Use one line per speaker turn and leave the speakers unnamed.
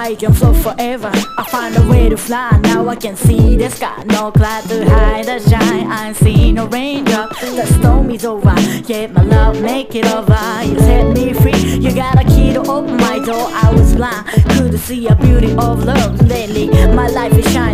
I can float forever. I find a way to fly. Now I can see the sky. No cloud to hide the shine. I see no raindrop. The storm is over. Yet my love make it over. You set me free. You got a to open my door, I was blind. Couldn't see a beauty of love lately. My life is shining.